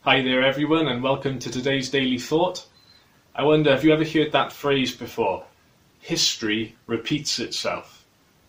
Hi there everyone, and welcome to today's Daily Thought. I wonder, have you ever heard that phrase before? History repeats itself.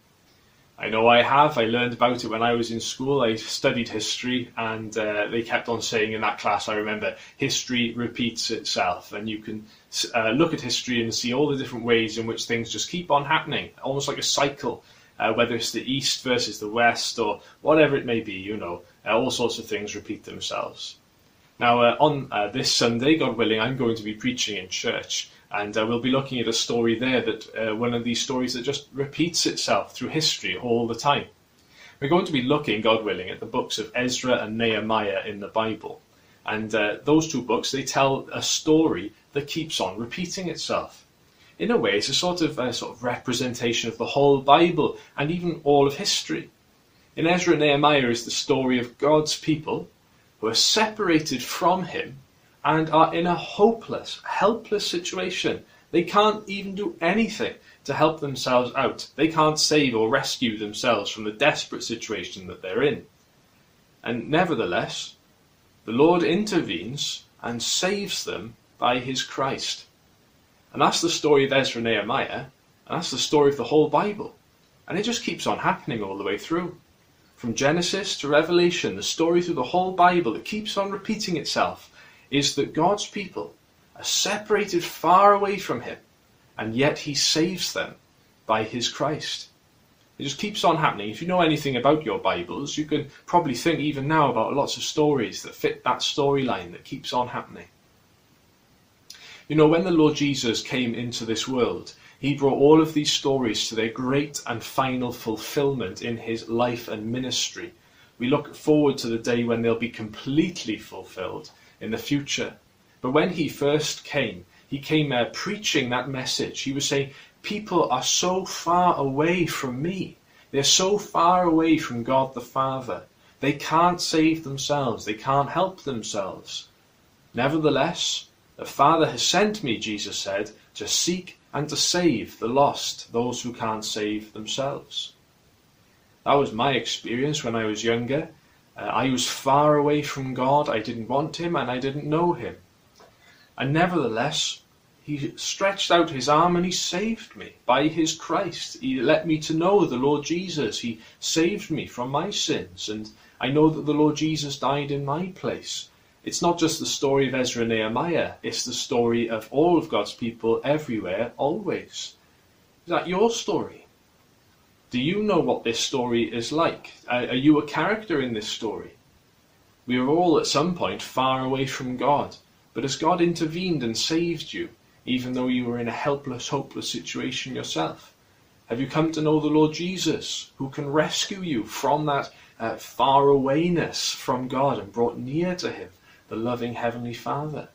I know I have. I learned about it when I was in school. I studied history, and they kept on saying in that class, I remember, history repeats itself. And you can look at history and see all the different ways in which things just keep on happening, almost like a cycle, whether it's the East versus the West or whatever it may be, all sorts of things repeat themselves. Now, on this Sunday, God willing, I'm going to be preaching in church, and we'll be looking at a story there that one of these stories that just repeats itself through history all the time. We're going to be looking, God willing, at the books of Ezra and Nehemiah in the Bible. And those two books, they tell a story that keeps on repeating itself. In a way, it's a sort of representation of the whole Bible and even all of history. In Ezra and Nehemiah is the story of God's people who are separated from him and are in a hopeless, helpless situation. They can't even do anything to help themselves out. They can't save or rescue themselves from the desperate situation that they're in. And nevertheless, the Lord intervenes and saves them by his Christ. And that's the story of Ezra and Nehemiah, and that's the story of the whole Bible. And it just keeps on happening all the way through. From Genesis to Revelation, the story through the whole Bible that keeps on repeating itself is that God's people are separated far away from him, and yet he saves them by his Christ. It just keeps on happening. If you know anything about your Bibles, you can probably think even now about lots of stories that fit that storyline that keeps on happening. When the Lord Jesus came into this world, he brought all of these stories to their great and final fulfillment in his life and ministry. We look forward to the day when they'll be completely fulfilled in the future. But when he first came, he came preaching that message. He was saying, people are so far away from me. They're so far away from God the Father. They can't save themselves. They can't help themselves. Nevertheless, the Father has sent me, Jesus said, to seek and to save the lost, those who can't save themselves. That was my experience when I was younger. I was far away from God. I didn't want him and I didn't know him. And nevertheless, he stretched out his arm and he saved me by his Christ. He let me to know the Lord Jesus. He saved me from my sins. And I know that the Lord Jesus died in my place. It's not just the story of Ezra and Nehemiah, it's the story of all of God's people everywhere, always. Is that your story? Do you know what this story is like? Are you a character in this story? We are all at some point far away from God, but has God intervened and saved you, even though you were in a helpless, hopeless situation yourself? Have you come to know the Lord Jesus, who can rescue you from that far awayness from God and brought near to him? The loving Heavenly Father.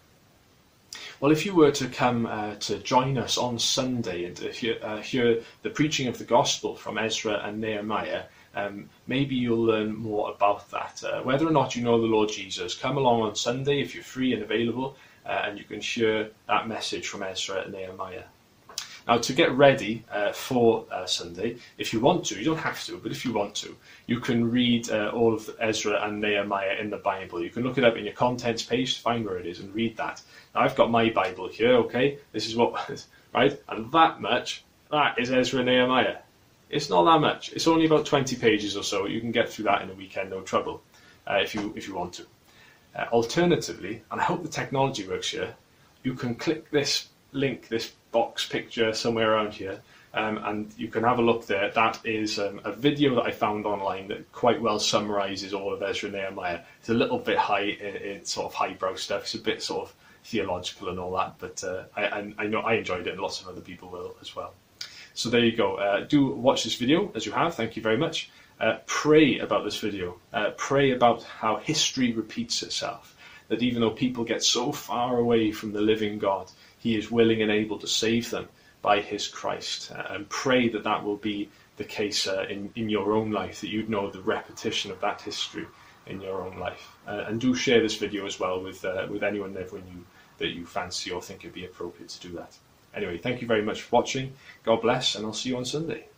Well, if you were to come to join us on Sunday and to hear the preaching of the Gospel from Ezra and Nehemiah, maybe you'll learn more about that. Whether or not you know the Lord Jesus, come along on Sunday if you're free and available, and you can hear that message from Ezra and Nehemiah. Now, to get ready for Sunday, if you want to, you don't have to, but if you want to, you can read all of Ezra and Nehemiah in the Bible. You can look it up in your contents page to find where it is and read that. Now, I've got my Bible here, okay? This is what, right? And that is Ezra and Nehemiah. It's not that much. It's only about 20 pages or so. You can get through that in a weekend, no trouble, if you want to. Alternatively, and I hope the technology works here, you can click this link, this box picture somewhere around here, and you can have a look there. That is a video that I found online that quite well summarises all of Ezra and Nehemiah. It's a little bit high in sort of highbrow stuff. It's a bit sort of theological and all that, but I know I enjoyed it, and lots of other people will as well. So there you go. Do watch this video as you have. Thank you very much. Pray about this video. Pray about how history repeats itself. That even though people get so far away from the living God, he is willing and able to save them by his Christ. And pray that that will be the case in your own life, that you'd know the repetition of that history in your own life. And do share this video as well with anyone and everyone that you fancy or think it'd be appropriate to do that. Anyway, thank you very much for watching. God bless, and I'll see you on Sunday.